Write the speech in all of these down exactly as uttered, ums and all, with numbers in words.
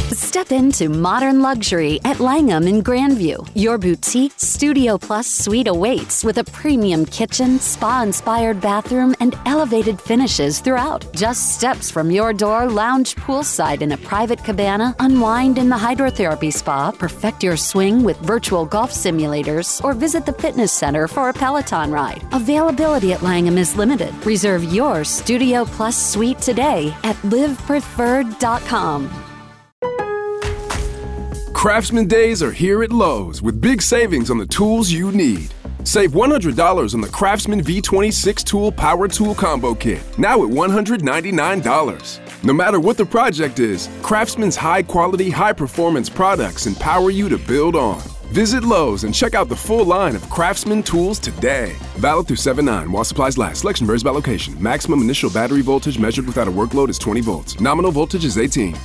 Step into modern luxury at Langham in Grandview. Your boutique Studio Plus suite awaits with a premium kitchen, spa-inspired bathroom, and elevated finishes throughout. Just steps from your door, lounge poolside in a private cabana, unwind in the hydrotherapy spa, perfect your swing with virtual golf simulators, or visit the fitness center for a Peloton ride. Availability at Langham is limited. Reserve your Studio Plus suite today at live preferred dot com. Craftsman Days are here at Lowe's with big savings on the tools you need. Save one hundred dollars on the Craftsman V twenty-six Tool Power Tool Combo Kit, now at one hundred ninety-nine dollars. No matter what the project is, Craftsman's high-quality, high-performance products empower you to build on. Visit Lowe's and check out the full line of Craftsman tools today. Valid through seven nine while supplies last. Selection varies by location. Maximum initial battery voltage measured without a workload is twenty volts. Nominal voltage is eighteen.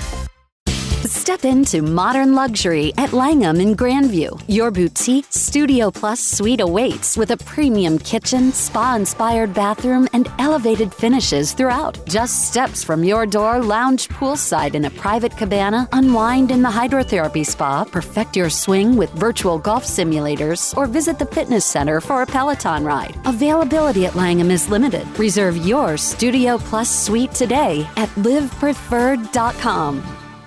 Step into modern luxury at Langham in Grandview. Your boutique Studio Plus suite awaits with a premium kitchen, spa-inspired bathroom, and elevated finishes throughout. Just steps from your door, lounge poolside in a private cabana, unwind in the hydrotherapy spa, perfect your swing with virtual golf simulators, or visit the fitness center for a Peloton ride. Availability at Langham is limited. Reserve your Studio Plus suite today at live preferred dot com.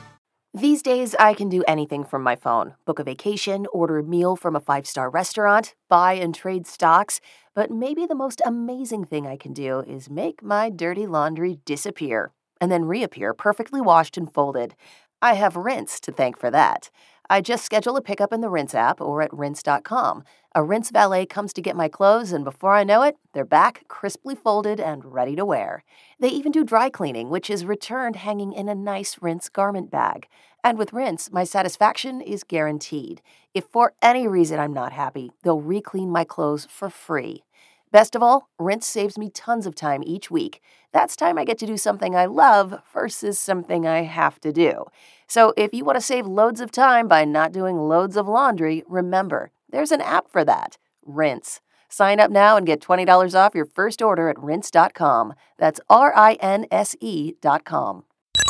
These days, I can do anything from my phone. Book a vacation, order a meal from a five-star restaurant, buy and trade stocks. But maybe the most amazing thing I can do is make my dirty laundry disappear and then reappear perfectly washed and folded. I have Rinse to thank for that. I just schedule a pickup in the Rinse app or at rinse dot com. A Rinse valet comes to get my clothes, and before I know it, they're back, crisply folded and ready to wear. They even do dry cleaning, which is returned hanging in a nice Rinse garment bag. And with Rinse, my satisfaction is guaranteed. If for any reason I'm not happy, they'll re-clean my clothes for free. Best of all, Rinse saves me tons of time each week. That's time I get to do something I love versus something I have to do. So if you want to save loads of time by not doing loads of laundry, remember, there's an app for that, Rinse. Sign up now and get twenty dollars off your first order at rinse dot com. That's R I N S E dot com.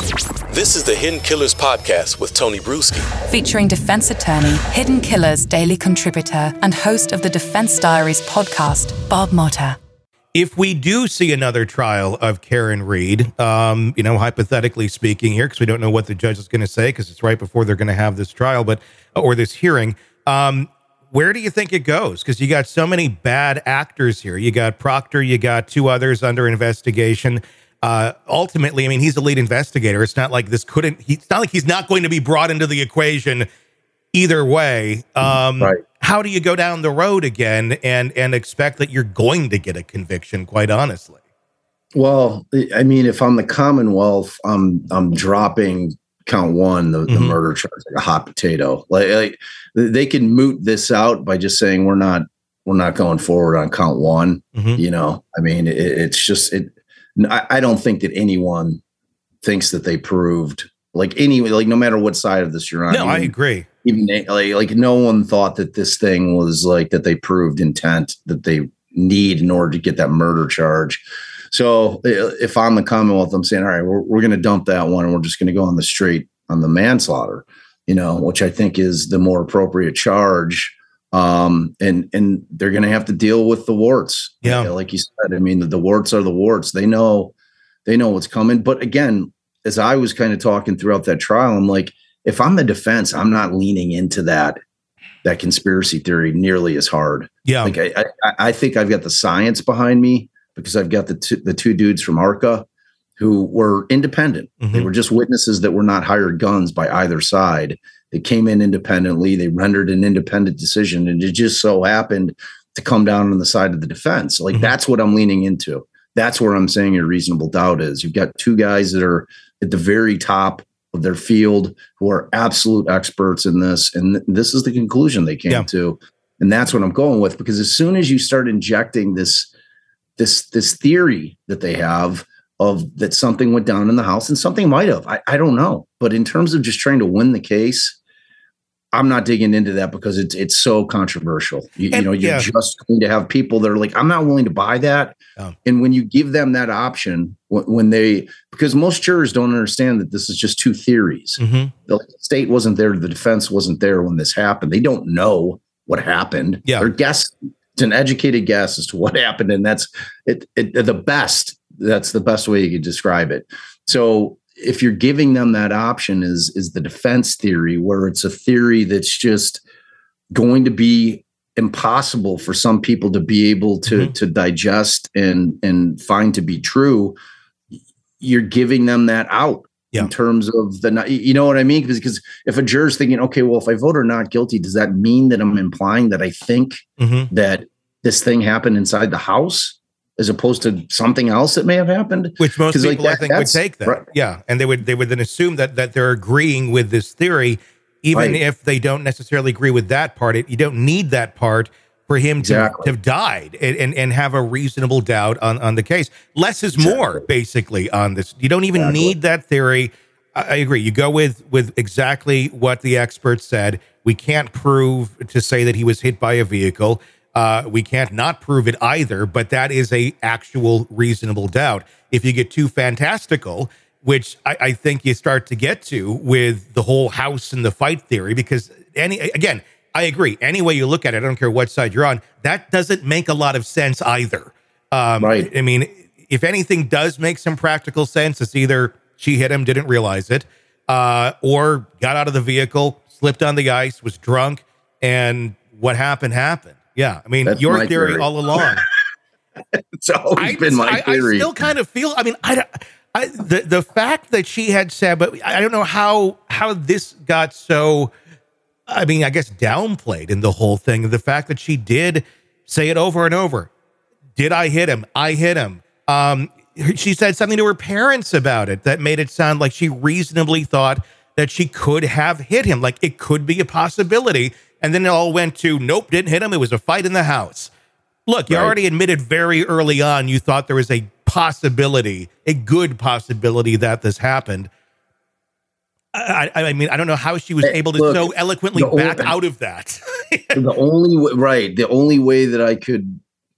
This is the Hidden Killers Podcast with Tony Bruschi. Featuring defense attorney, Hidden Killers daily contributor, and host of the Defense Diaries podcast, Bob Motta. If we do see another trial of Karen Read, um, you know, hypothetically speaking here, because we don't know what the judge is going to say, because it's right before they're going to have this trial, but or this hearing, um, where do you think it goes? Because you got so many bad actors here. You got Proctor, you got two others under investigation. Uh, ultimately, I mean, he's the lead investigator. It's not like this couldn't, he, it's not like he's not going to be brought into the equation either way. Um, right. How do you go down the road again and, and expect that you're going to get a conviction, quite honestly? Well, I mean, if I'm the Commonwealth, I'm, I'm dropping count one, the, mm-hmm. the murder charge, like a hot potato. Like, like they can moot this out by just saying, we're not, we're not going forward on count one. Mm-hmm. You know, I mean, it, it's just, it, I don't think that anyone thinks that they proved like any, like no matter what side of this you're on. No, even, I agree. Even like, like no one thought that this thing was like that they proved intent that they need in order to get that murder charge. So if I'm the Commonwealth, I'm saying, all right, we're, we're going to dump that one and we're just going to go on the straight on the manslaughter, you know, which I think is the more appropriate charge. Um, and, and they're going to have to deal with the warts. Yeah. Like you said, I mean, the, the warts are the warts. They know, they know what's coming. But again, as I was kind of talking throughout that trial, I'm like, if I'm the defense, I'm not leaning into that, that conspiracy theory nearly as hard. Yeah. Like I, I, I think I've got the science behind me because I've got the two, the two dudes from ARCA who were independent. Mm-hmm. They were just witnesses that were not hired guns by either side. They came in independently. They rendered an independent decision, and it just so happened to come down on the side of the defense. Like, mm-hmm. that's what I'm leaning into. That's where I'm saying your reasonable doubt is. You've got two guys that are at the very top of their field who are absolute experts in this, and th- this is the conclusion they came yeah. to, and that's what I'm going with. Because as soon as you start injecting this, this, this theory that they have of that something went down in the house, and something might have, I, I don't know, but in terms of just trying to win the case, I'm not digging into that because it's it's so controversial. You, And- you know, you're yeah. just going to have people that are like, I'm not willing to buy that. Oh. And when you give them that option, when, when they, because most jurors don't understand that this is just two theories. Mm-hmm. The state wasn't there, the defense wasn't there when this happened. They don't know what happened. Yeah. They're guessing. It's an educated guess as to what happened, and that's it, it. The best. That's the best way you could describe it. So if you're giving them that option, is is the defense theory, where it's a theory that's just going to be impossible for some people to be able to Mm-hmm. to digest and and find to be true. You're giving them that out. Yeah. In terms of the, you know what I mean? Because, because if a juror's thinking, okay, well, if I vote or not guilty, does that mean that I'm implying that I think Mm-hmm. that this thing happened inside the house as opposed to something else that may have happened? Which most 'Cause, like, people, I that- think, would that's- take that. right. Yeah. And they would they would then assume that that they're agreeing with this theory, even Right. if they don't necessarily agree with that part. It, you don't need that part for him Exactly. to, to have died and, and, and have a reasonable doubt on, on the case. Less is more, basically, on this. You don't even Exactly. need that theory. I, I agree. You go with with exactly what the experts said. We can't prove to say that he was hit by a vehicle. Uh, we can't not prove it either, but that is a actual reasonable doubt. If you get too fantastical, which I, I think you start to get to with the whole house and the fight theory, because any again, I agree. Any way you look at it, I don't care what side you're on, that doesn't make a lot of sense either. Um, Right. I mean, if anything does make some practical sense, it's either she hit him, didn't realize it, uh, or got out of the vehicle, slipped on the ice, was drunk, and what happened happened. Yeah, I mean, That's your my theory, theory. all along. It's always I, been my I, I theory. still kind of feel. I mean, I, don't- I the the fact that she had said, but I don't know how how this got so. I mean, I guess downplayed in the whole thing. The fact that she did say it over and over. Did I hit him? I hit him. Um, she said something to her parents about it that made it sound like she reasonably thought that she could have hit him. Like it could be a possibility. And then it all went to, nope, didn't hit him. It was a fight in the house. Look, you Right. already admitted very early on you thought there was a possibility, a good possibility that this happened. I, I, I mean, I don't know how she was Hey, able to look, so eloquently the back only- out of that. The only way, right. The only way that I could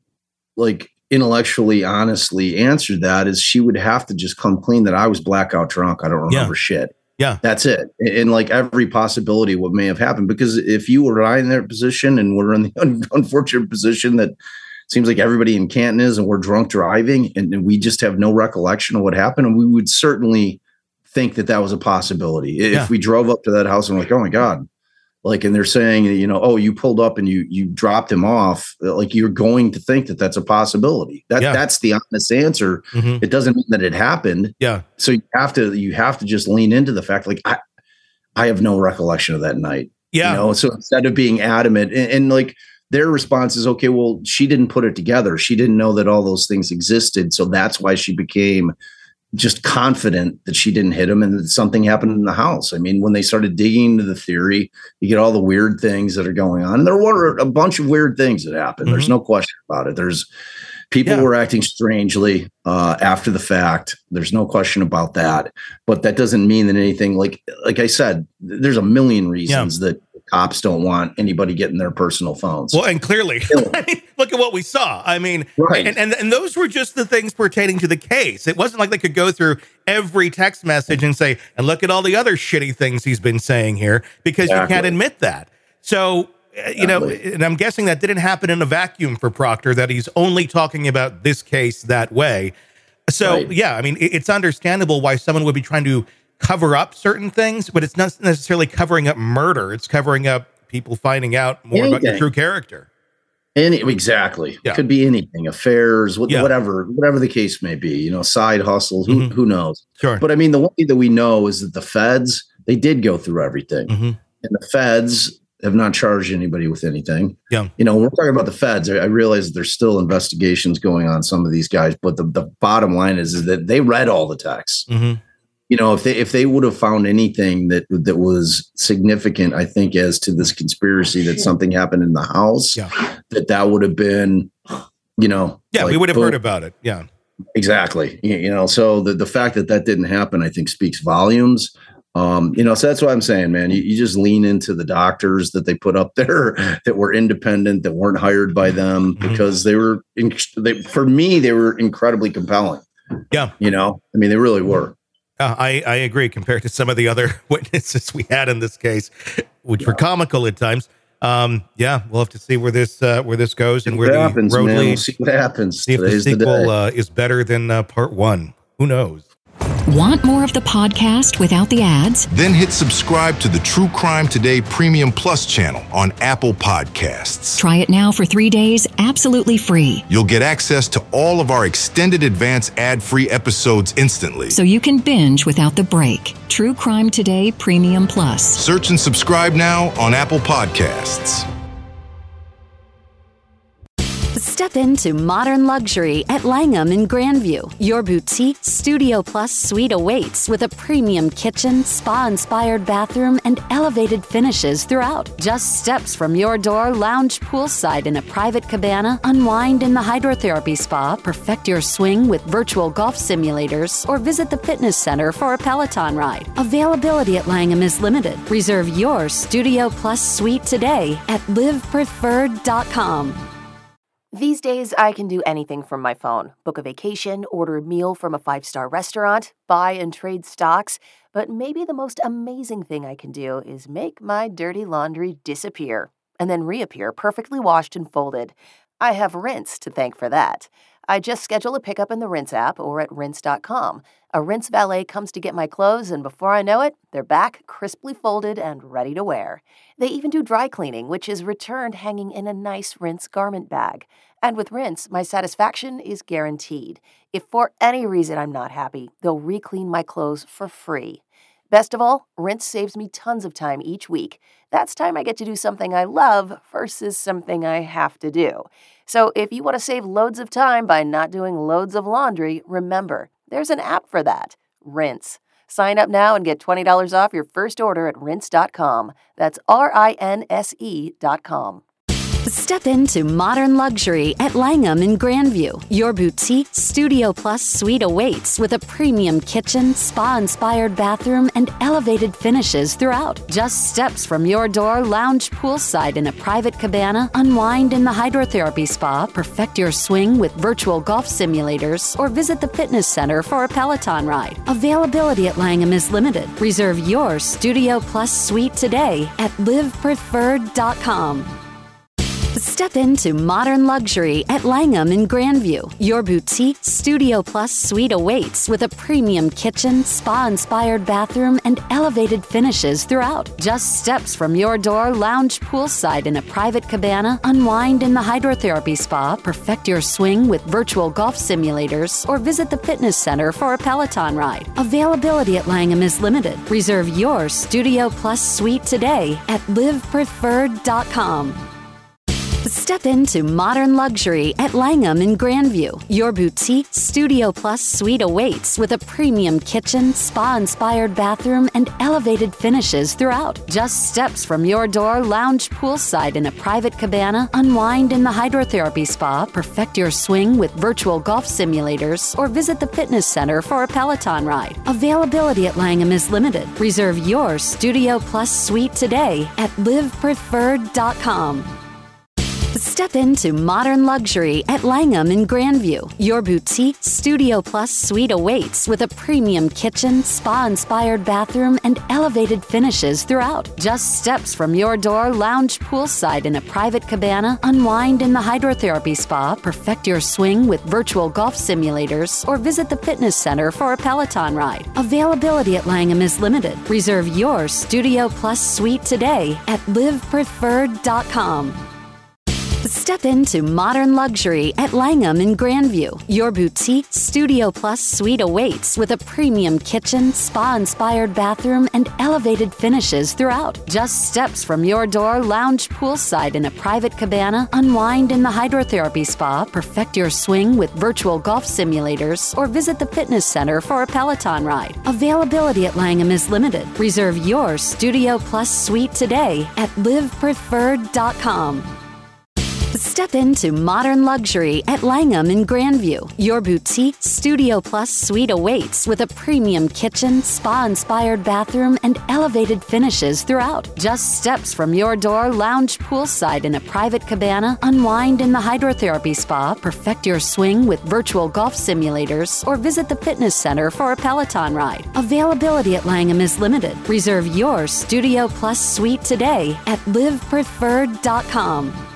like intellectually, honestly answer that is she would have to just come clean that I was blackout drunk. I don't remember Yeah. shit. Yeah. That's it. And, and like every possibility what may have happened, because if you or I in their position and we're in the un- unfortunate position that seems like everybody in Canton is, and we're drunk driving and, and we just have no recollection of what happened. And we would certainly think that that was a possibility. If Yeah. we drove up to that house and we're like, oh my God, like, and they're saying, you know, oh, you pulled up and you, you dropped him off. Like you're going to think that that's a possibility. That Yeah. that's the honest answer. Mhm. It doesn't mean that it happened. Yeah. So you have to, you have to just lean into the fact, like, I, I have no recollection of that night. Yeah. You know, so instead of being adamant and, and like their response is, okay, well, she didn't put it together. She didn't know that all those things existed. So that's why she became just confident that she didn't hit him and that something happened in the house. I mean, when they started digging into the theory, you get all the weird things that are going on. And there were a bunch of weird things that happened. There's no question about it. There's people Yeah. were acting strangely uh, after the fact. There's no question about that. But that doesn't mean that anything, like like I said, there's a million reasons that cops don't want anybody getting their personal phones. Well, and clearly, I mean, look at what we saw. I mean, Right. and, and and those were just the things pertaining to the case. It wasn't like they could go through every text message and say, and look at all the other shitty things he's been saying here, because you can't Exactly. admit that. So, uh, you know, Exactly. and I'm guessing that didn't happen in a vacuum for Proctor, that he's only talking about this case that way. So, Right. yeah, I mean, it- it's understandable why someone would be trying to cover up certain things, but it's not necessarily covering up murder. It's covering up people finding out more about your Anything. true character. Any exactly. Yeah. It could be anything, affairs, wh- Yeah. whatever, whatever the case may be, you know, side hustles, who, Mhm. who knows? Sure. But I mean, the one thing that we know is that the feds, they did go through everything. Mhm. And the feds have not charged anybody with anything. Yeah. You know, when we're talking about the feds, I, I realize there's still investigations going on some of these guys, but the, the bottom line is, is that they read all the texts. Mhm. You know, if they if they would have found anything that that was significant, I think, as to this conspiracy that something happened in the house, Yeah. that that would have been, you know, Yeah, we like, would have boom. heard about it. Yeah. Exactly. You, you know, so the, the fact that that didn't happen, I think, speaks volumes. Um, you know, so that's what I'm saying, man. You, you just lean into the doctors that they put up there that were independent, that weren't hired by them, because they were, in, they, for me, they were incredibly compelling. Yeah. You know, I mean, they really were. Uh, I, I agree compared to some of the other witnesses we had in this case, which yeah. were comical at times. Um, yeah, we'll have to see where this uh, where this goes and where what the happens, road man. leads. We'll see what happens. See if Today's the sequel the uh, is better than uh, part one. Who knows? Want more of the podcast without the ads? Then hit subscribe to the True Crime Today Premium Plus channel on Apple Podcasts. Try it now for three days, absolutely free. You'll get access to all of our extended advance ad-free episodes instantly. So you can binge without the break. True Crime Today Premium Plus. Search and subscribe now on Apple Podcasts. Step into modern luxury at Langham in Grandview. Your boutique Studio Plus suite awaits with a premium kitchen, spa-inspired bathroom, and elevated finishes throughout. Just steps from your door, lounge poolside in a private cabana, unwind in the hydrotherapy spa, perfect your swing with virtual golf simulators, or visit the fitness center for a Peloton ride. Availability at Langham is limited. Reserve your Studio Plus suite today at live preferred dot com. These days, I can do anything from my phone. Book a vacation, order a meal from a five-star restaurant, buy and trade stocks. But maybe the most amazing thing I can do is make my dirty laundry disappear and then reappear perfectly washed and folded. I have Rinse to thank for that. I just schedule a pickup in the Rinse app or at rinse dot com. A Rinse valet comes to get my clothes, and before I know it, they're back, crisply folded and ready to wear. They even do dry cleaning, which is returned hanging in a nice Rinse garment bag. And with Rinse, my satisfaction is guaranteed. If for any reason I'm not happy, they'll re-clean my clothes for free. Best of all, Rinse saves me tons of time each week. That's time I get to do something I love versus something I have to do. So if you want to save loads of time by not doing loads of laundry, remember, there's an app for that, Rinse. Sign up now and get twenty dollars off your first order at rinse dot com. That's R I N S E dot com. Step into modern luxury at Langham in Grandview. Your boutique Studio Plus suite awaits with a premium kitchen, spa-inspired bathroom, and elevated finishes throughout. Just steps from your door, lounge poolside in a private cabana, unwind in the hydrotherapy spa, perfect your swing with virtual golf simulators, or visit the fitness center for a Peloton ride. Availability at Langham is limited. Reserve your Studio Plus suite today at live preferred dot com. Step into modern luxury at Langham in Grandview. Your boutique Studio Plus suite awaits with a premium kitchen, spa-inspired bathroom, and elevated finishes throughout. Just steps from your door, lounge poolside in a private cabana, unwind in the hydrotherapy spa, perfect your swing with virtual golf simulators, or visit the fitness center for a Peloton ride. Availability at Langham is limited. Reserve your Studio Plus suite today at live preferred dot com. Step into modern luxury at Langham in Grandview. Your boutique Studio Plus suite awaits with a premium kitchen, spa-inspired bathroom, and elevated finishes throughout. Just steps from your door, lounge poolside in a private cabana, unwind in the hydrotherapy spa, perfect your swing with virtual golf simulators, or visit the fitness center for a Peloton ride. Availability at Langham is limited. Reserve your Studio Plus suite today at live preferred dot com. Step into modern luxury at Langham in Grandview. Your boutique Studio Plus suite awaits with a premium kitchen, spa-inspired bathroom, and elevated finishes throughout. Just steps from your door, lounge poolside in a private cabana, unwind in the hydrotherapy spa, perfect your swing with virtual golf simulators, or visit the fitness center for a Peloton ride. Availability at Langham is limited. Reserve your Studio Plus suite today at live preferred dot com. Step into modern luxury at Langham in Grandview. Your boutique Studio Plus suite awaits with a premium kitchen, spa-inspired bathroom, and elevated finishes throughout. Just steps from your door, lounge poolside in a private cabana, unwind in the hydrotherapy spa, perfect your swing with virtual golf simulators, or visit the fitness center for a Peloton ride. Availability at Langham is limited. Reserve your Studio Plus suite today at live preferred dot com. Step into modern luxury at Langham in Grandview. Your boutique Studio Plus suite awaits with a premium kitchen, spa-inspired bathroom, and elevated finishes throughout. Just steps from your door, lounge poolside in a private cabana, unwind in the hydrotherapy spa, perfect your swing with virtual golf simulators, or visit the fitness center for a Peloton ride. Availability at Langham is limited. Reserve your Studio Plus suite today at live preferred dot com.